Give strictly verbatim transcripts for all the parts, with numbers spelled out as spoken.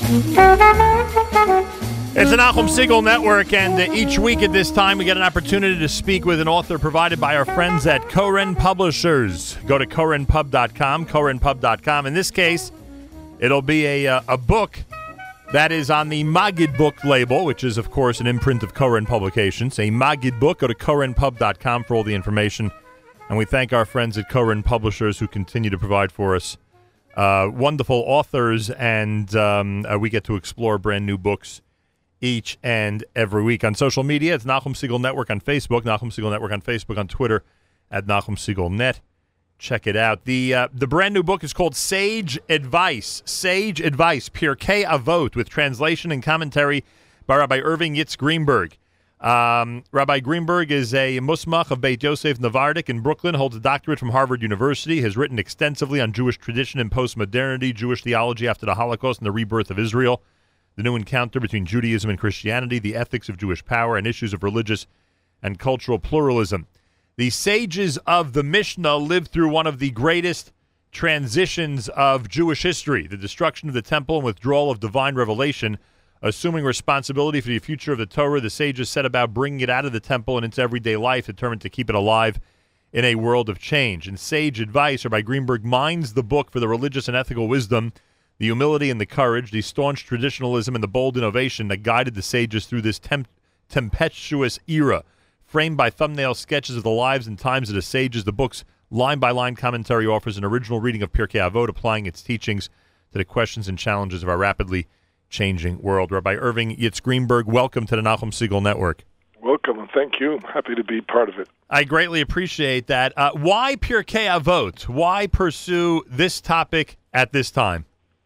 It's the Nachum Segal Network, and uh, each week at this time we get an opportunity to speak with an author provided by our friends at Koren Publishers. Go to koren pub dot com, koren pub dot com. In this case, it'll be a, uh, a book that is on the Magid book label, which is, of course, an imprint of Koren Publications. A Magid book. Go to koren pub dot com for all the information. And we thank our friends at Koren Publishers who continue to provide for us uh, wonderful authors, and um, uh, we get to explore brand new books each and every week. On social media, it's Nachum Segal Network on Facebook, Nachum Segal Network on Facebook, on Twitter, at Nachum Segal Net. Check it out. The uh, the brand new book is called Sage Advice. Sage Advice, Pirkei Avot, with translation and commentary by Rabbi Irving Yitz Greenberg. Um, Rabbi Greenberg is a Musmach of Beit Yosef Navardik in Brooklyn, holds a doctorate from Harvard University, has written extensively on Jewish tradition and postmodernity, Jewish theology after the Holocaust and the rebirth of Israel, the new encounter between Judaism and Christianity, the ethics of Jewish power, and issues of religious and cultural pluralism. The sages of the Mishnah lived through one of the greatest transitions of Jewish history, the destruction of the temple and withdrawal of divine revelation. Assuming responsibility for the future of the Torah, the sages set about bringing it out of the temple and into everyday life, determined to keep it alive in a world of change. In Sage Advice, Rabbi Greenberg mines the book for the religious and ethical wisdom, the humility and the courage, the staunch traditionalism and the bold innovation that guided the sages through this temp- tempestuous era. Framed by thumbnail sketches of the lives and times of the sages, the book's line-by-line commentary offers an original reading of Pirkei Avot, applying its teachings to the questions and challenges of our rapidly changing world. Rabbi Irving Yitz Greenberg, welcome to the Nachum Segal Network. Welcome, and thank you. I'm happy to be part of it. I greatly appreciate that. Uh, why Pirkei Avot? Why pursue this topic at this time?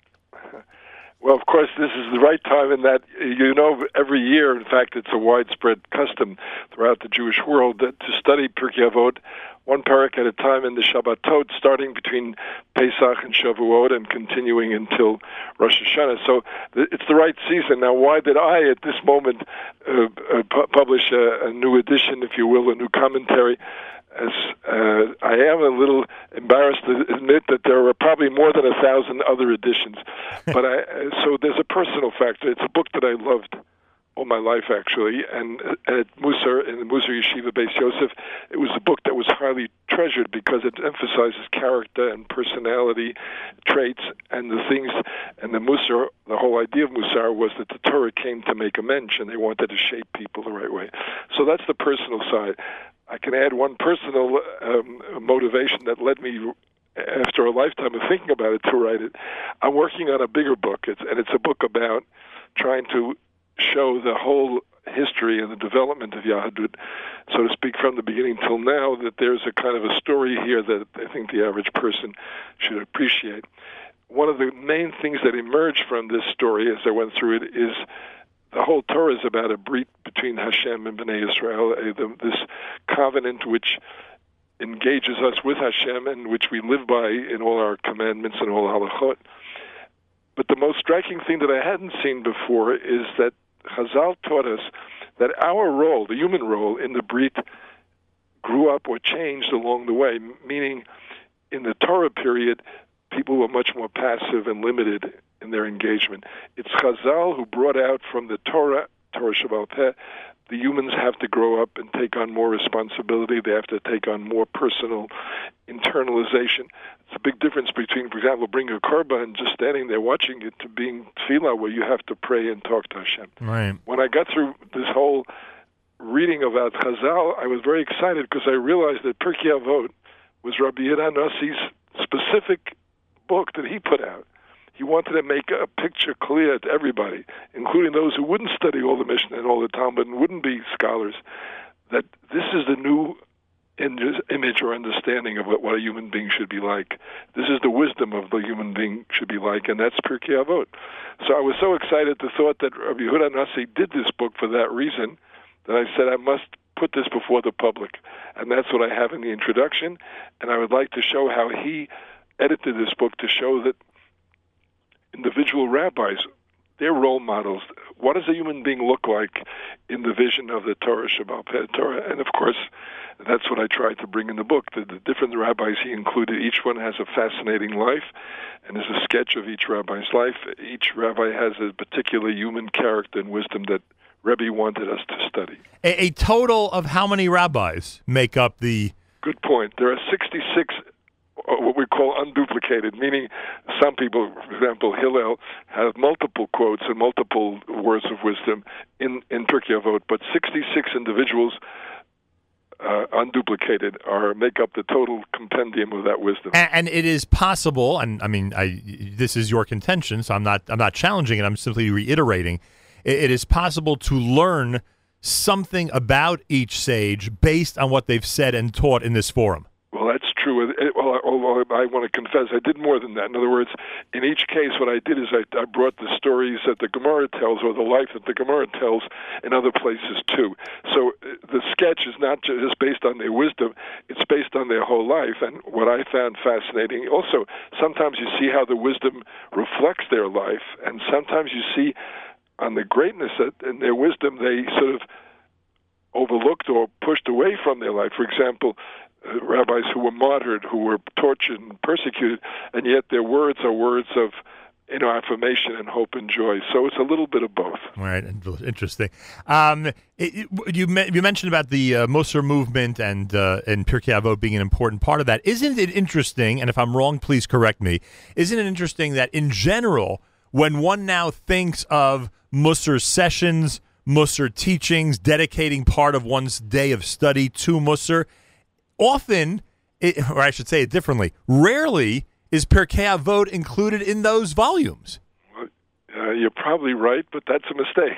Well, of course, this is the right time in that, you know, every year, in fact, it's a widespread custom throughout the Jewish world that to study Pirkei Avot, one parak at a time in the Shabbatot, starting between Pesach and Shavuot and continuing until Rosh Hashanah. So th- it's the right season. Now, why did I, at this moment, uh, uh, pu- publish a, a new edition, if you will, a new commentary? As uh, I am a little embarrassed to admit that there are probably more than a thousand other editions, but I so there's a personal factor. It's a book that I loved all my life, actually, and at Musar, in the Musar Yeshiva Beis Yosef, it was a book that was highly treasured because it emphasizes character and personality traits and the things. And the Musar, the whole idea of Musar was that the Torah came to make a mensch, and they wanted to shape people the right way. So that's the personal side. I can add one personal um, motivation that led me, after a lifetime of thinking about it, to write it. I'm working on a bigger book, it's, and it's a book about trying to show the whole history and the development of Yahadut, so to speak, from the beginning till now, that there's a kind of a story here that I think the average person should appreciate. One of the main things that emerged from this story as I went through it is the whole Torah is about a brit between Hashem and Bnei Israel, a, the, this covenant which engages us with Hashem and which we live by in all our commandments and all halachot. But the most striking thing that I hadn't seen before is that Chazal taught us that our role, the human role in the brit, grew up or changed along the way, meaning in the Torah period, people were much more passive and limited in their engagement. It's Chazal who brought out from the Torah, Torah Shebaal Peh, the humans have to grow up and take on more responsibility. They have to take on more personal internalization. It's a big difference between, for example, bringing a korban and just standing there watching it to being tefillah, where you have to pray and talk to Hashem. Right. When I got through this whole reading about Chazal, I was very excited because I realized that Pirkei Avot was Rabbi Yehuda Nassi's specific book that he put out. He wanted to make a picture clear to everybody, including those who wouldn't study all the Mishnah and all the Talmud and wouldn't be scholars, that this is the new image or understanding of what, what a human being should be like. This is the wisdom of the human being should be like, and that's Pirkei Avot. So I was so excited to thought that Rabbi Yehuda Nassi did this book for that reason that I said I must put this before the public. And that's what I have in the introduction, and I would like to show how he edited this book to show that individual rabbis, They're role models. What does a human being look like in the vision of the Torah, Sheba'al Peh Torah? And of course, that's what I tried to bring in the book. The, the different rabbis he included, each one has a fascinating life, and there's a sketch of each rabbi's life. Each rabbi has a particular human character and wisdom that Rebbe wanted us to study. A, a total of how many rabbis make up the... Good point. There are sixty-six what we call unduplicated, meaning some people, for example, Hillel, have multiple quotes and multiple words of wisdom in, in Pirkei Avot, but sixty-six individuals uh, unduplicated are make up the total compendium of that wisdom. And, and it is possible, and I mean, I, this is your contention, so I'm not I'm not challenging it, I'm simply reiterating, it, it is possible to learn something about each sage based on what they've said and taught in this forum. Well, that's true. It, well, although I want to confess, I did more than that. In other words, in each case, what I did is I, I brought the stories that the Gemara tells, or the life that the Gemara tells, in other places too. So uh, the sketch is not just based on their wisdom; it's based on their whole life. And what I found fascinating, also, sometimes you see how the wisdom reflects their life, and sometimes you see on the greatness that in their wisdom they sort of overlooked or pushed away from their life. For example, Uh, rabbis who were martyred, who were tortured and persecuted, and yet their words are words of, you know, affirmation and hope and joy. So it's a little bit of both. All right, interesting. Um, it, it, you you mentioned about the uh, Musar movement and uh, and Pirkei Avot being an important part of that. Isn't it interesting? And if I'm wrong, please correct me. Isn't it interesting that in general, when one now thinks of Musar sessions, Musar teachings, dedicating part of one's day of study to Musar, often, it, or I should say it differently, rarely is Pirkei Avot included in those volumes. Uh, you're probably right, but that's a mistake.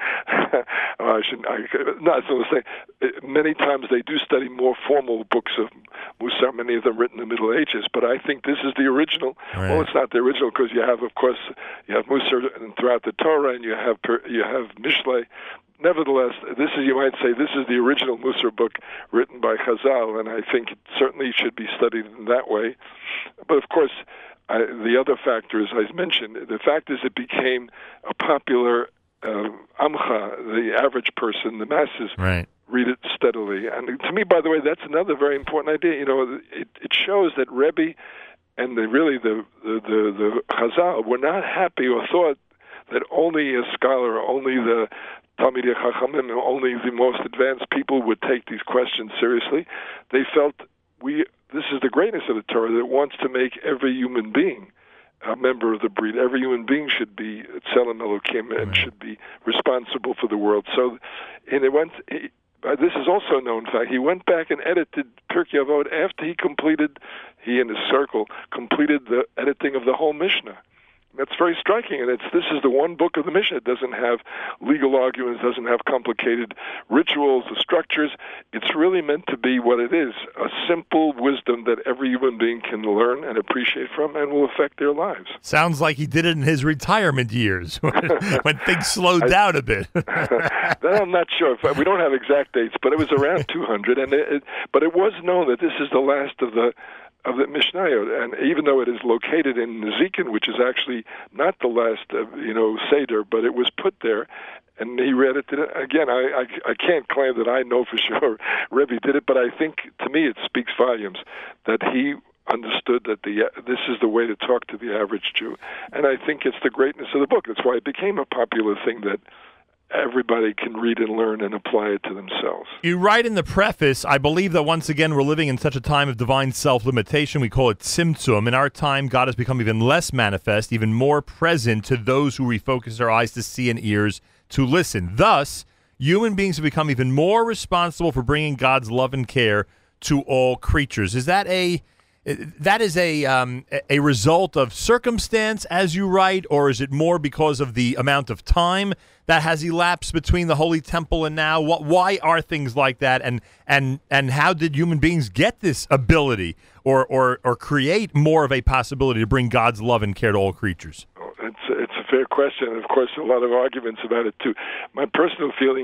I shouldn't. I, no, it's a mistake. Many times they do study more formal books of Musar, many of them written in the Middle Ages, but I think this is the original. Right. Well, it's not the original because you have, of course, you have Musar throughout the Torah, and you have you have Mishlei. Nevertheless, this is, you might say, this is the original Musar book written by Chazal, and I think it certainly should be studied in that way. But of course, I, the other factor, as I mentioned, the fact is it became a popular uh, amcha, the average person, the masses, right, read it steadily. And to me, by the way, that's another very important idea. You know, it, it shows that Rebbe and the, really the, the, the, the Chazal were not happy or thought that only a scholar, only the Talmidei Chachamim, only the most advanced people would take these questions seriously. They felt we this is the greatness of the Torah that wants to make every human being a member of the breed. Every human being should be Tzelem Elokim and right. should be responsible for the world. So, and it went. It, Uh, this is also a known fact. He went back and edited Pirkei Avot after he completed, he and his circle, completed the editing of the whole Mishnah. That's very striking, and it's this is the one book of the Mishnah. It doesn't have legal arguments, doesn't have complicated rituals or structures. It's really meant to be what it is, a simple wisdom that every human being can learn and appreciate from and will affect their lives. Sounds like he did it in his retirement years when things slowed I, down a bit. That I'm not sure. We don't have exact dates, but it was around two hundred. And it, it, but it was known that this is the last of the of the Mishnayot, and even though it is located in Nezikin, which is actually not the last, uh, you know, Seder, but it was put there, and he read it. Again, I, I, I can't claim that I know for sure Rebbe did it, but I think, to me, it speaks volumes that he understood that the this is the way to talk to the average Jew, and I think it's the greatness of the book. That's why it became a popular thing that everybody can read and learn and apply it to themselves. You write in the preface, I believe that once again we're living in such a time of divine self-limitation. We call it tzimtzum. In our time, God has become even less manifest, even more present to those who refocus our eyes to see and ears to listen. Thus, human beings have become even more responsible for bringing God's love and care to all creatures. Is that a that is a um, a result of circumstance, as you write, or is it more because of the amount of time that has elapsed between the Holy Temple and now? What, why are things like that, and and and how did human beings get this ability, or or or create more of a possibility to bring God's love and care to all creatures? It's it's a fair question, and of course, a lot of arguments about it too. My personal feeling is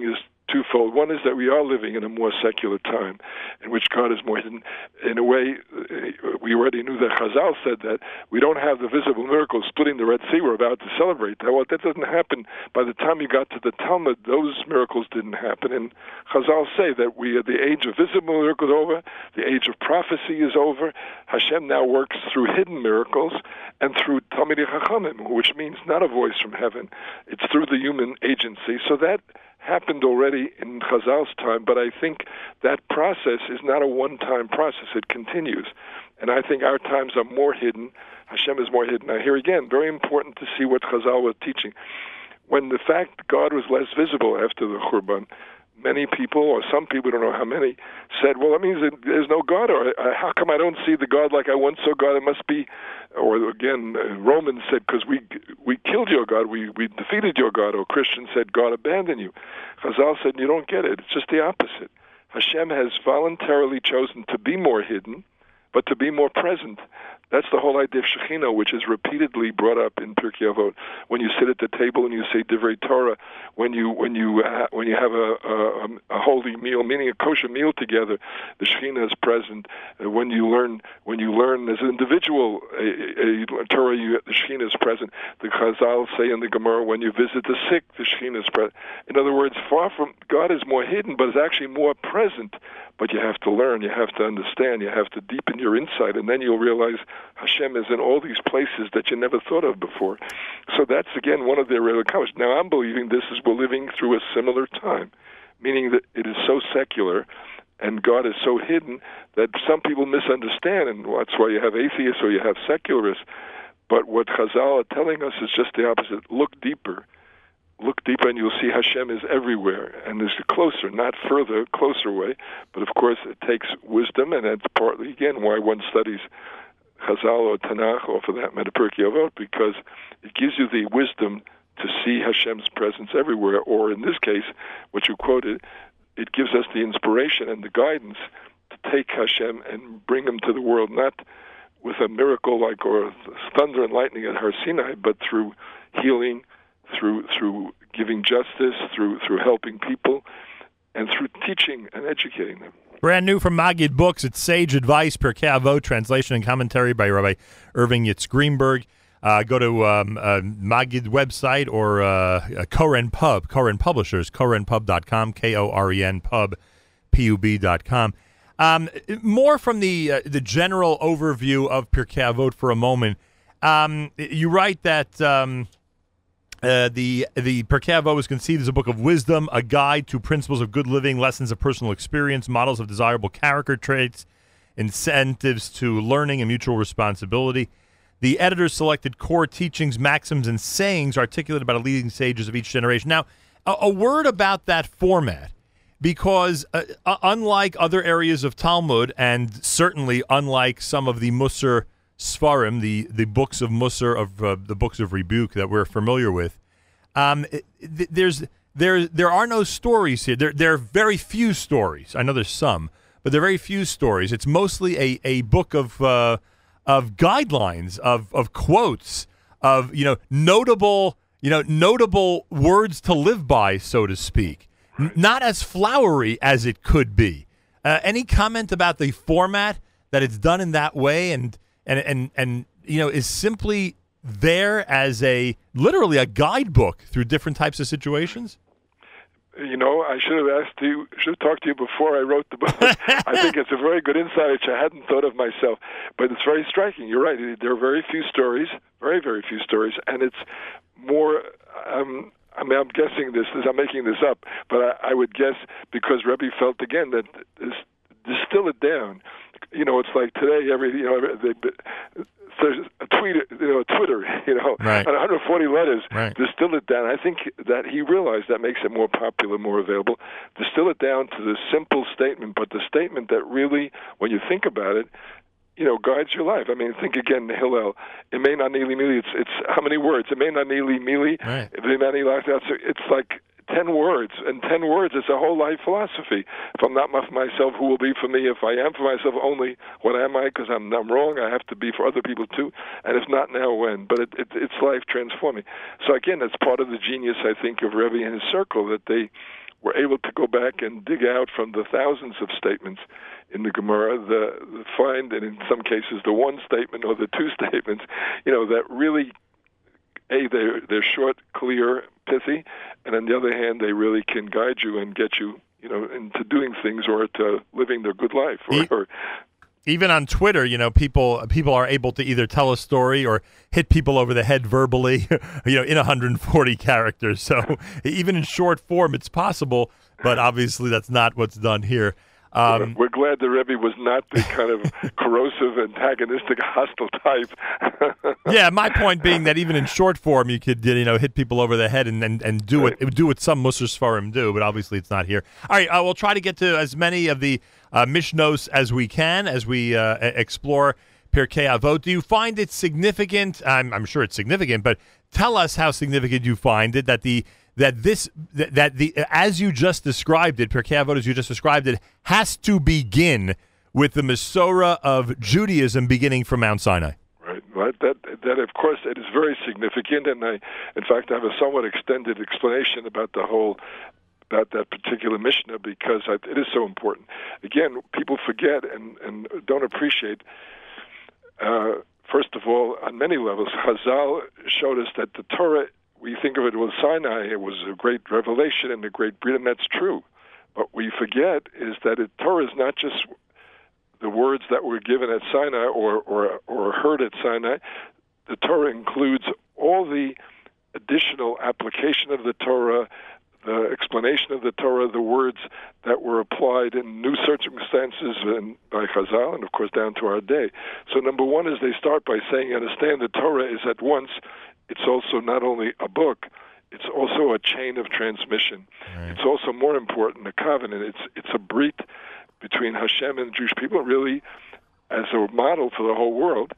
twofold. One is that we are living in a more secular time in which God is more hidden. In a way, we already knew that Chazal said that we don't have the visible miracles splitting the Red Sea we're about to celebrate. Well, that doesn't happen. By the time you got to the Talmud, those miracles didn't happen. And Chazal say that we are the age of visible miracles over, the age of prophecy is over. Hashem now works through hidden miracles and through Talmidei Chachamim, which means not a voice from heaven. It's through the human agency. So that happened already in Chazal's time, but I think that process is not a one-time process. It continues. And I think our times are more hidden. Hashem is more hidden. Now, here again, very important to see what Chazal was teaching. When the fact God was less visible after the Churban, many people, or some people, don't know how many, said, well, that means that there's no God, or uh, how come I don't see the God like I once saw God? It must be, or again, uh, Romans said, because we we killed your God, we, we defeated your God, or Christians said, God abandoned you. Chazal said, you don't get it. It's just the opposite. Hashem has voluntarily chosen to be more hidden, but to be more present. That's the whole idea of Shekhinah, which is repeatedly brought up in Pirkei Avot. When you sit at the table and you say Divrei Torah, when you when you ha- when you have a, a a holy meal, meaning a kosher meal together, the Shekhinah is present. Uh, when you learn when you learn as an individual a, a, a Torah, you, the Shekhinah is present. The Chazal say in the Gemara, when you visit the sick, the Shekhinah is present. In other words, far from God is more hidden, but is actually more present. But you have to learn, you have to understand, you have to deepen your insight, and then you'll realize Hashem is in all these places that you never thought of before. So that's, again, one of their real accomplishments. Now, I'm believing this is we're living through a similar time, meaning that it is so secular and God is so hidden that some people misunderstand, and that's why you have atheists or you have secularists. But what Chazal are telling us is just the opposite. Look deeper. Look deeper and you'll see Hashem is everywhere, and there's a closer, not further, closer way. But of course, it takes wisdom, and that's partly, again, why one studies Chazal or Tanakh, or for that matter, Pirkei Avot, because it gives you the wisdom to see Hashem's presence everywhere, or in this case, what you quoted, it gives us the inspiration and the guidance to take Hashem and bring him to the world, not with a miracle like or thunder and lightning at Har Sinai, but through healing, through through giving justice, through through helping people, and through teaching and educating them. Brand new from Maggid Books, it's Sage Advice, Pirkei Avot, translation and commentary by Rabbi Irving Yitz Greenberg. Uh, go to um, uh, Maggid website or uh, Koren Pub, Koren Publishers, koren pub dot com, K O R E N pub, P U B dot com. Um, more from the uh, the general overview of Pirkei Avot for a moment. Um, you write that um, uh, the the Pirkei Avot was conceived as a book of wisdom, a guide to principles of good living, lessons of personal experience, models of desirable character traits, incentives to learning and mutual responsibility. The editors selected core teachings, maxims, and sayings articulated by the leading sages of each generation. Now, a, a word about that format, because uh, uh, unlike other areas of Talmud, and certainly unlike some of the Musar Sfarim, the, the books of Musar, of uh, the books of rebuke that we're familiar with, um, it, th- there's there there are no stories here. There there are very few stories. I know there's some, but there are very few stories. It's mostly a, a book of uh, of guidelines, of of quotes, of you know notable you know notable words to live by, so to speak. N- not as flowery as it could be. Uh, any comment about the format, that it's done in that way, and and and and you know is simply there as a literally a guidebook through different types of situations? You know, I should have asked you, should have talked to you before I wrote the book. I think it's a very good insight, which I hadn't thought of myself. But it's very striking. You're right. There are very few stories, very, very few stories, and it's more. Um, I mean, I'm guessing this. I'm making this up, but I, I would guess because Rebbe felt again that this, distill it down. You know, it's like today. Every you know, they. There's a tweet, you know, Twitter, you know, right. one hundred forty letters. Right. Distill it down. I think that he realized that makes it more popular, more available. Distill it down to the simple statement, but the statement that really, when you think about it, you know, guides your life. I mean, think again, Hillel. It may not nearly mili. It's it's how many words? It may not nearly mili. Right. It's like ten words, and ten words is a whole life philosophy. If I'm not for myself, who will be for me? If I am for myself only, what am I? Because I'm, I'm wrong. I have to be for other people too. And if not now, when? But it, it, it's life transforming. So again, it's part of the genius, I think, of Rebbe and his circle, that they were able to go back and dig out from the thousands of statements in the Gemara, the, the find, and in some cases the one statement or the two statements, you know, that really, A, they're, they're short, clear, pithy, and on the other hand, they really can guide you and get you, you know, into doing things or to living their good life. Or, or Even on Twitter, you know, people people are able to either tell a story or hit people over the head verbally, you know, in one hundred forty characters. So even in short form, it's possible, but obviously that's not what's done here. Um, We're glad the Rebbe was not the kind of corrosive, antagonistic, hostile type. Yeah, my point being that even in short form, you could, you know, hit people over the head and, and, and do right. what do what some Musar Sfarim do, but obviously it's not here. All right, uh, we'll try to get to as many of the uh, Mishnos as we can as we uh, explore Pirkei Avot. Do you find it significant? I'm, I'm sure it's significant, but tell us how significant you find it that the that this that, that the as you just described it, Pirkei Avot as you just described it, has to begin with the Masorah of Judaism beginning from Mount Sinai. Right, right. That that of course it is very significant, and I, in fact, I have a somewhat extended explanation about the whole about that particular Mishnah because I, it is so important. Again, people forget and and don't appreciate. Uh, first of all, on many levels, Chazal showed us that the Torah. We think of it as Sinai, it was a great revelation and a great breed, and that's true. But we forget is that it, Torah is not just the words that were given at Sinai or, or, or heard at Sinai. The Torah includes all the additional application of the Torah, the explanation of the Torah, the words that were applied in new circumstances and by Chazal, and of course down to our day. So number one is they start by saying, understand the Torah is at once it's also not only a book, it's also a chain of transmission. Right. It's also more important, a covenant. It's it's a brit between Hashem and the Jewish people, really as a model for the whole world.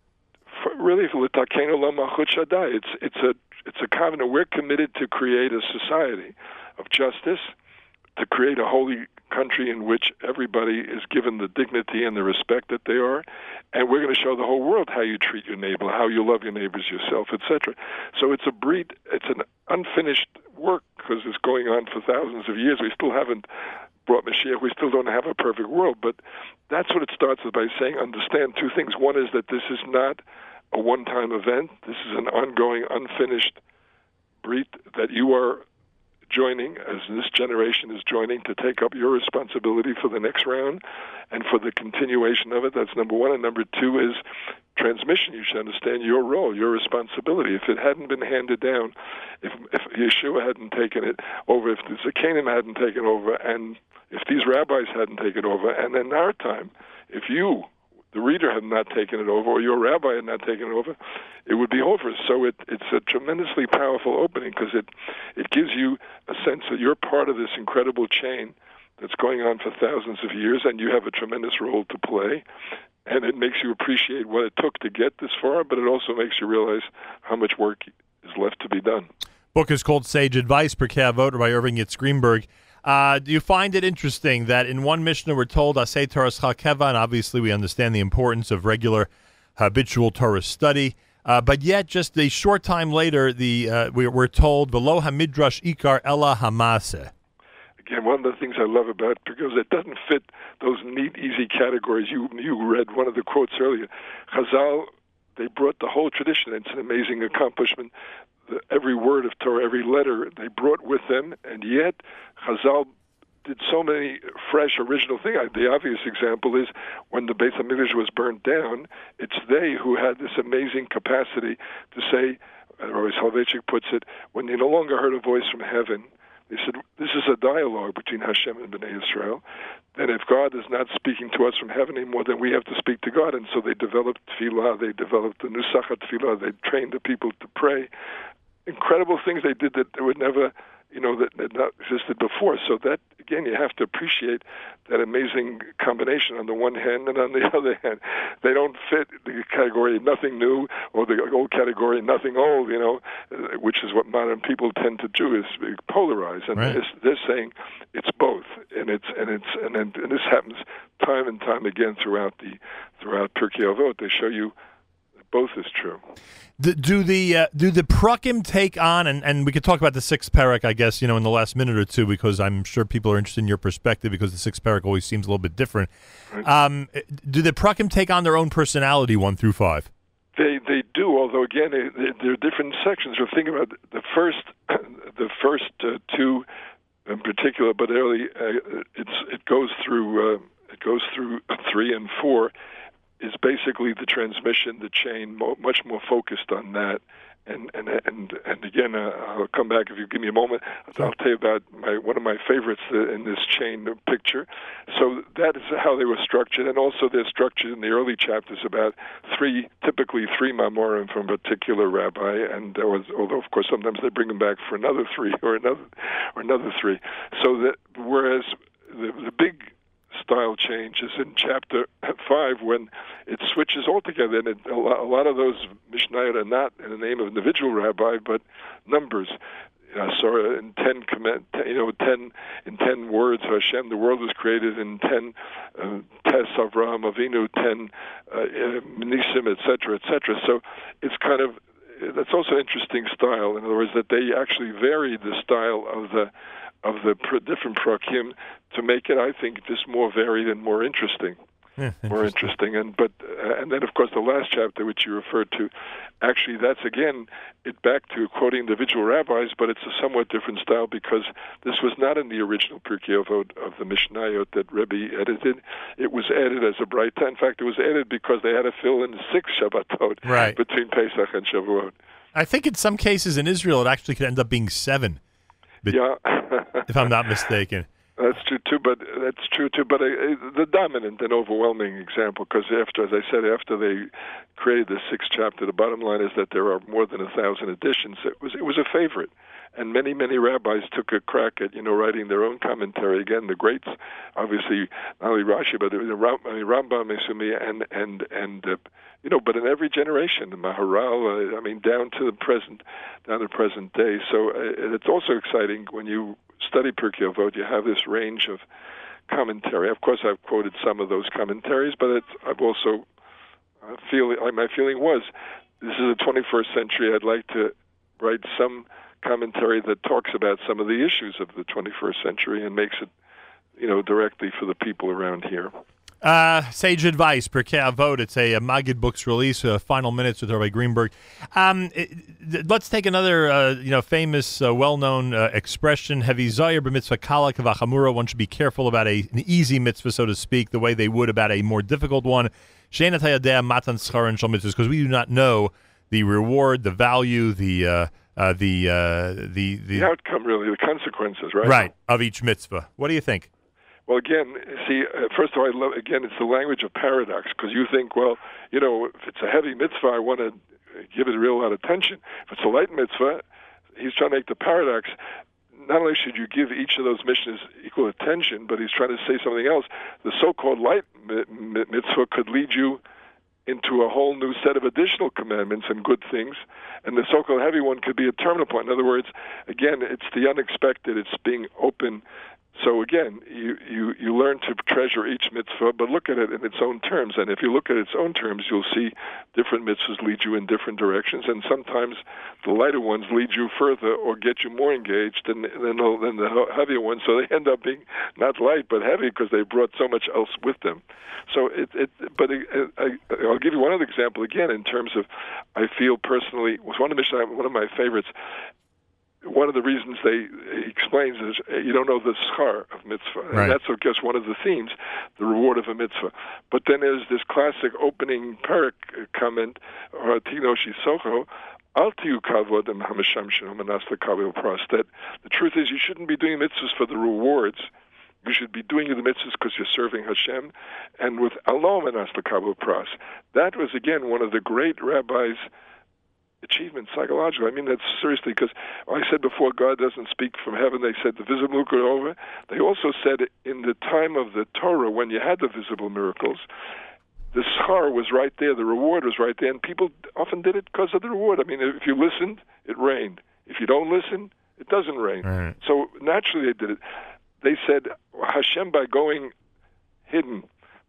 For, really, for l'takein olam malchut Shaddai, it's it's a it's a covenant. We're committed to create a society of justice, to create a holy country in which everybody is given the dignity and the respect that they are, and we're going to show the whole world how you treat your neighbor, how you love your neighbors yourself, et cetera. So it's a breed, it's an unfinished work because it's going on for thousands of years. We still haven't brought Mashiach. We still don't have a perfect world, but that's what it starts with by saying, understand two things. One is that this is not a one-time event. This is an ongoing, unfinished breed that you are joining, as this generation is joining, to take up your responsibility for the next round and for the continuation of it. That's number one. And number two is transmission. You should understand your role, your responsibility. If it hadn't been handed down, if, if Yeshua hadn't taken it over, if the Zakanim hadn't taken over, and if these rabbis hadn't taken over, and in our time, if you, the reader, had not taken it over, or your rabbi had not taken it over, it would be over. So it, it's a tremendously powerful opening because it, it gives you a sense that you're part of this incredible chain that's going on for thousands of years, and you have a tremendous role to play. And it makes you appreciate what it took to get this far, but it also makes you realize how much work is left to be done. Book is called Sage Advice, Pirkei Avot, by Irving Yitz Greenberg. Uh, do you find it interesting that in one Mishnah we're told Aseh Torah Keva, and obviously we understand the importance of regular habitual Torah study, uh, but yet just a short time later the uh, we, we're told V'lo hamidrash ikar ela hamaseh. Again, one of the things I love about it, because it doesn't fit those neat, easy categories. You you read one of the quotes earlier. Chazal, they brought the whole tradition. It's an amazing accomplishment. The, every word of Torah, every letter, they brought with them, and yet Chazal did so many fresh, original things. The obvious example is when the Beit HaMikdash was burnt down, it's they who had this amazing capacity to say, or as Soloveitchik puts it, when they no longer heard a voice from heaven, they said, this is a dialogue between Hashem and Bnei Israel. Then if God is not speaking to us from heaven anymore, then we have to speak to God. And so they developed tefillah, they developed the Nusach tefillah, they trained the people to pray. Incredible things they did that would never, you know, that had not existed before. So that, again, you have to appreciate that amazing combination on the one hand, and on the other hand, they don't fit the category nothing new or the old category nothing old, you know, which is what modern people tend to do, is polarize. And right. They're saying it's both, and it's and it's and, and, and this happens time and time again throughout the throughout Pirkei Avot. They show you both is true. Do, do the uh, do the Prukim take on, and, and we could talk about the sixth parak, I guess, you know, in the last minute or two, because I'm sure people are interested in your perspective, because the sixth parak always seems a little bit different. Right. Um, do the Prukim take on their own personality, one through five? They they do, although again they, they, there are different sections. We're thinking about the first the first uh, two in particular, but early uh, it's it goes through uh, it goes through three and four. Is basically the transmission, the chain, mo- much more focused on that. And and and and again, uh, I'll come back if you give me a moment. I'll tell you about my one of my favorites uh, in this chain picture. So that is how they were structured, and also they're structured in the early chapters about three, typically three mamorim from a particular rabbi, and there was, although of course sometimes they bring them back for another three or another or another three. So that whereas the the big style change is in chapter five when it switches altogether, and it, a, lot, a lot of those Mishnayot are not in the name of an individual rabbi, but numbers. Uh, so in ten, you know, ten in ten words, Hashem, the world was created in ten. Uh, Tes Avraham Avinu, ten uh, Nisim, et cetera, et cetera. So it's kind of that's also an interesting style. In other words, that they actually varied the style of the of the pr- different prakim to make it, I think, just more varied and more interesting. Yeah, interesting. More interesting. And but uh, and then, of course, the last chapter, which you referred to, actually, that's, again, it back to quoting individual rabbis, but it's a somewhat different style because this was not in the original Pirkei Avot of the Mishnayot that Rebbe edited. It was added as a braita. In fact, it was added because they had to fill in six Shabbatot right. between Pesach and Shavuot. I think in some cases in Israel, it actually could end up being seven. But, yeah. if I'm not mistaken. That's true too, but that's true too. But uh, the dominant and overwhelming example, because after, as I said, after they created the sixth chapter, the bottom line is that there are more than a thousand editions. It was it was a favorite, and many many rabbis took a crack at you know writing their own commentary. Again, the greats, obviously not only Rashi, but the Rambam, Mesumi, and and and uh, you know, but in every generation, the Maharal. Uh, I mean, down to the present, down to present day. So uh, it's also exciting when you study Pirkei Avot, you have this range of commentary. Of course, I've quoted some of those commentaries, but it's, I've also uh, feel my feeling was this is the twenty-first century. I'd like to write some commentary that talks about some of the issues of the twenty-first century and makes it, you know, directly for the people around here. Uh, sage advice, Pirkei Avot. It's a, a Maggid Books release. Uh, final minutes with Rabbi Greenberg. Um, it, let's take another, uh, you know, famous, uh, well-known uh, expression. Heavy zayir b'mitzvah kala kavachamura. One should be careful about a, an easy mitzvah, so to speak, the way they would about a more difficult one. She'enat hayadeh matan scharan shel mitzvahs, because we do not know the reward, the value, the uh, uh, the, uh, the the the outcome, really, the consequences, right? Right of each mitzvah. What do you think? Well, again, see, uh, first of all, I love, again, it's the language of paradox, because you think, well, you know, if it's a heavy mitzvah, I want to give it a real lot of attention. If it's a light mitzvah, he's trying to make the paradox. Not only should you give each of those missions equal attention, but he's trying to say something else. The so-called light mitzvah could lead you into a whole new set of additional commandments and good things, and the so-called heavy one could be a terminal point. In other words, again, it's the unexpected. It's being open. So again, you, you, you learn to treasure each mitzvah, but look at it in its own terms. And if you look at its own terms, you'll see different mitzvahs lead you in different directions, and sometimes the lighter ones lead you further or get you more engaged than than, than the heavier ones. So they end up being not light but heavy because they brought so much else with them. So it, it but it, I, I'll give you one other example again in terms of I feel personally was one of the one of my favorites. One of the reasons they explains is you don't know the schar of mitzvah. Right. And that's, I guess, one of the themes, the reward of a mitzvah. But then there's this classic opening parak comment, or Tino Shisocho, Al tiyu kavodim hamasham shalom anasta kavil pras, that the truth is you shouldn't be doing mitzvahs for the rewards. You should be doing the mitzvahs because you're serving Hashem, and with alom anasta kavil pras. That was, again, one of the great rabbis' achievement psychological. I mean that seriously, because I said before, God doesn't speak from heaven. They said the visible miracle over. They also said in the time of the Torah, when you had the visible miracles, the schar was right there, the reward was right there, and people often did it because of the reward. I mean, if you listened, it rained. If you don't listen, it doesn't rain. Right. So naturally they did it. They said Hashem, by going hidden,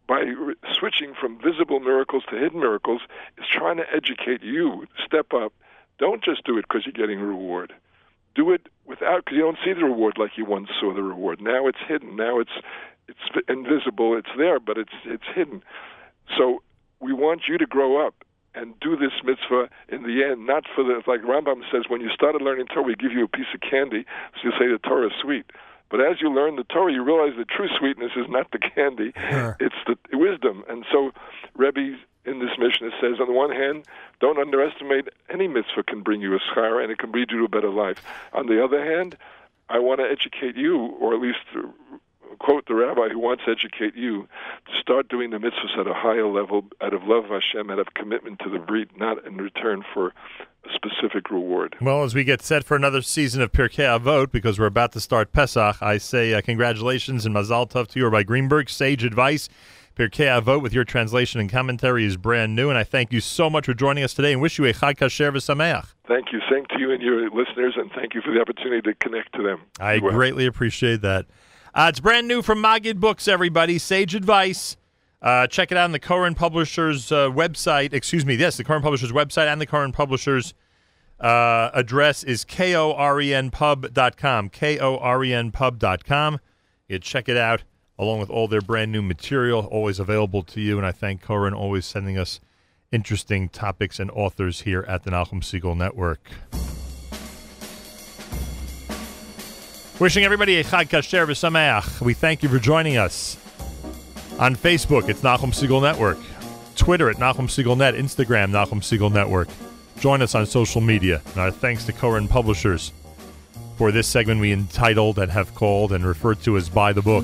by re- switching from visible miracles to hidden miracles, is trying to educate you. Step up. Don't just do it because you're getting a reward. Do it without, because you don't see the reward like you once saw the reward. Now it's hidden. Now it's it's invisible. It's there, but it's it's hidden. So we want you to grow up and do this mitzvah in the end, not for the, like Rambam says, when you started learning Torah, we give you a piece of candy, so you say the Torah is sweet. But as you learn the Torah, you realize the true sweetness is not the candy, sure. It's the wisdom. And so Rebbe in this Mishnah says, on the one hand, don't underestimate any mitzvah can bring you a schar, and it can lead you to a better life. On the other hand, I want to educate you, or at least quote the rabbi who wants to educate you, to start doing the mitzvahs at a higher level, out of love of Hashem, out of commitment to the Brit, not in return for a specific reward. Well, as we get set for another season of Pirkei Avot, because we're about to start Pesach, I say uh, congratulations and Mazal Tov to you, Rabbi Greenberg. Sage advice. Pirkei Avot with your translation and commentary is brand new, and I thank you so much for joining us today and wish you a Chag Kasher v'Sameach. Thank you. Same to you and your listeners, and thank you for the opportunity to connect to them. I well. greatly appreciate that. Uh, it's brand new from Maggid Books, everybody. Sage advice. Uh, check it out on the Koren Publishers uh, website. Excuse me, yes, the Koren Publishers website and the Koren Publishers uh, address is K O R E N pub dot com. K O R E N pub dot com. You check it out along with all their brand new material, always available to you. And I thank Koren always sending us interesting topics and authors here at the Nachum Segal Network. Wishing everybody a Chag Kasher v'Sameach. We thank you for joining us. On Facebook, it's Nachum Segal Network. Twitter at Nachum Segal Net. Instagram, Nachum Segal Network. Join us on social media. And our thanks to Koren Publishers for this segment we entitled and have called and referred to as By the Book.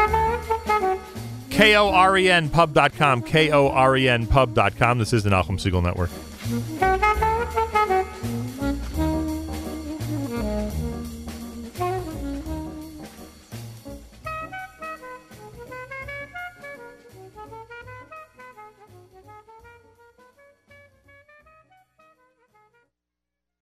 K O R E N pub dot com. K O R E N pub dot com. This is the Nachum Segal Network.